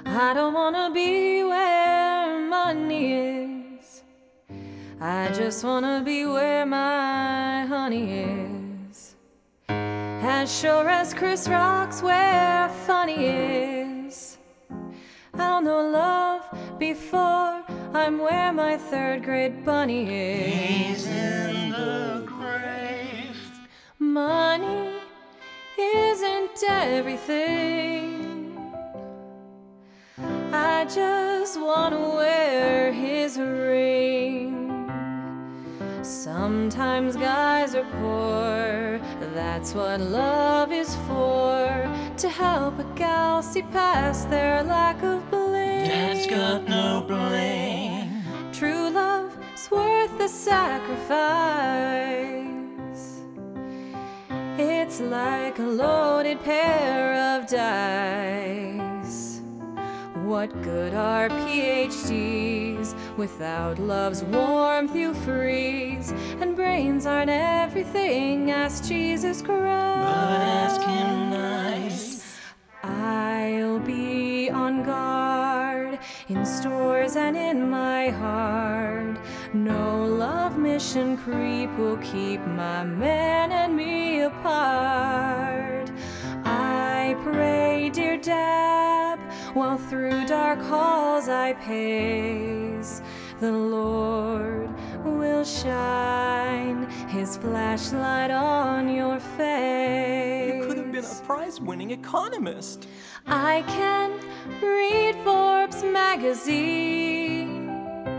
I don't wanna be where money is. I just wanna be where my honey is. As sure as Chris Rock's where funny is. I'll know love before I'm where my third grade bunny is. He's in the grave. Money isn't everything. I just wanna wear his ring. Sometimes guys are poor, that's what love is for. To help a gal see past their lack of bling. Dad's got no blame. True love's worth the sacrifice. It's like a loaded pair of dice. What good are PhDs? Without love's warmth you freeze. And brains aren't everything, ask Jesus Christ. But ask him nice. I'll be on guard in stores and in my heart. No love mission creep will keep my man and me apart. I pray, dear Dab, while through dark halls I pace, the Lord will shine his flashlight on your face. You could have been a prize-winning economist. I can read Forbes magazine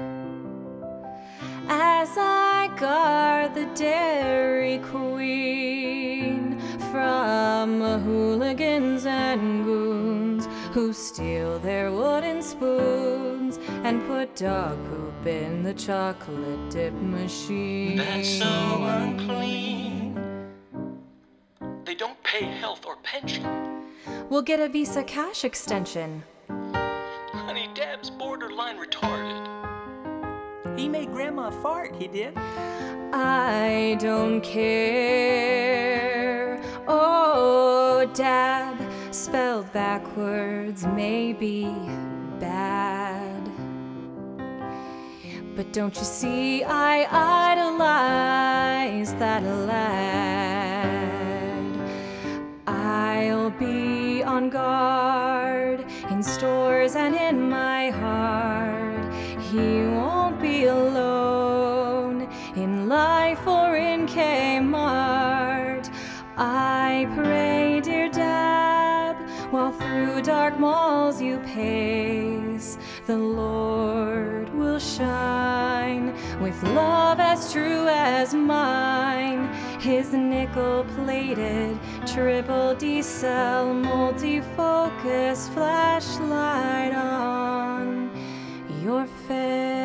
as I guard the Dairy Queen from hooligans and goons who steal their wooden spoons and put dog poop in the chocolate dip machine. That's so unclean. They don't pay health or pension. We'll get a Visa cash extension. Honey, Dab's borderline retarded. He made Grandma fart, he did. I don't care. Oh, Dab, spelled backwards may be bad. But don't you see, I idolize that lad. I'll be on guard in stores and in my heart. He won't be alone in life or in Kmart. I pray, dear Dab, while through dark malls you pace, the Lord will shine with love as true as mine. His nickel-plated, triple D-cell, multi-focus flashlight on your face.